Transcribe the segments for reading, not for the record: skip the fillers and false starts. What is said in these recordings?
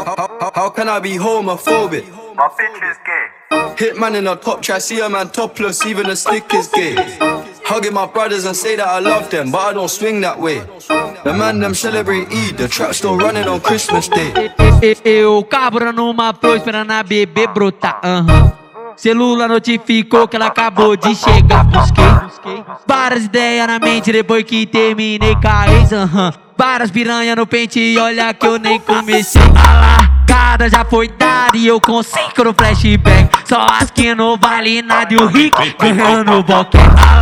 How can I be homophobic? My bitch is gay. Hit man in a top try, see a man topless, even a stick is gay. Hugging my brothers and say that I love them, but I don't swing that way. The man them celebrate Eid, the trap still running on Christmas Day. Eu carburando uma flor esperando a bebê brotar. Celular notificou que ela acabou de chegar. Busquei várias ideias na mente depois que terminei com a ex. Várias piranha no pente e olha que eu nem comecei. A largada já foi dada e eu consigo no flashback. Só as que não vale nada e o rico ganhando boquete.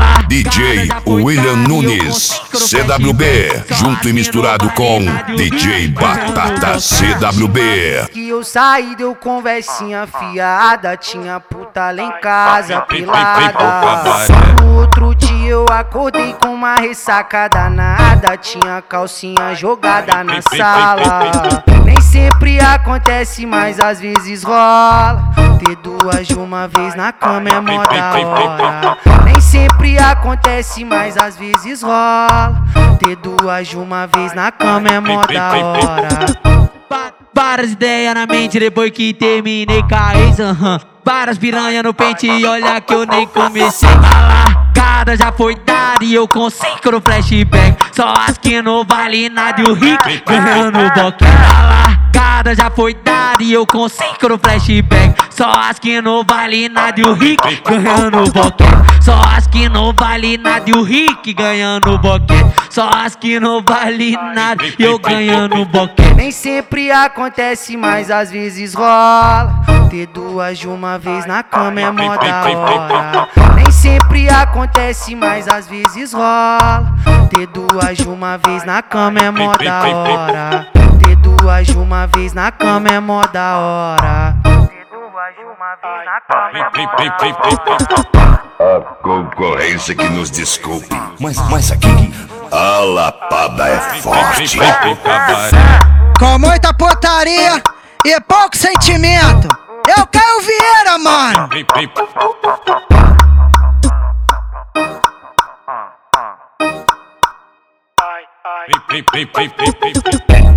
DJ William Nunes, CWB, junto e misturado com DJ Batata CWB. Que eu saí, deu conversinha fiada, tinha puta lá em casa pelada. No outro dia eu acordei com uma ressaca danada, tinha calcinha jogada na sala. Nem sempre acontece, mas às vezes rola. Ter duas de uma vez na cama é mó da hora. Nem sempre acontece, mas às vezes rola. Ter duas de uma vez na cama é mó da hora. Várias ideias na mente depois que terminei com a ex. Várias piranha no pente e olha que eu nem comecei. A largada já foi dada e eu consigo no flashback. Só as que não vale nada e o rico ganhando boquete. A largada já foi dada e eu consigo no flashback. Só as que não vale nada e o rico ganhando boquete. Só as que não vale nada e o rico ganhando boquete. Só as que não vale nada e eu ganhando boquete. Nem sempre acontece, mas às vezes rola. Ter duas de uma vez na cama é mó da hora. Nem sempre acontece, mas às vezes rola. Ter duas de uma vez na cama é mó da hora. Ter duas de uma vez na cama é mó da hora. Ter duas de uma vez na cama é mó da hora. A concorrência que nos desculpe, mas aqui a lapada é forte. Com muita putaria e pouco sentimento, eu Caio Vieira, mano. Ai.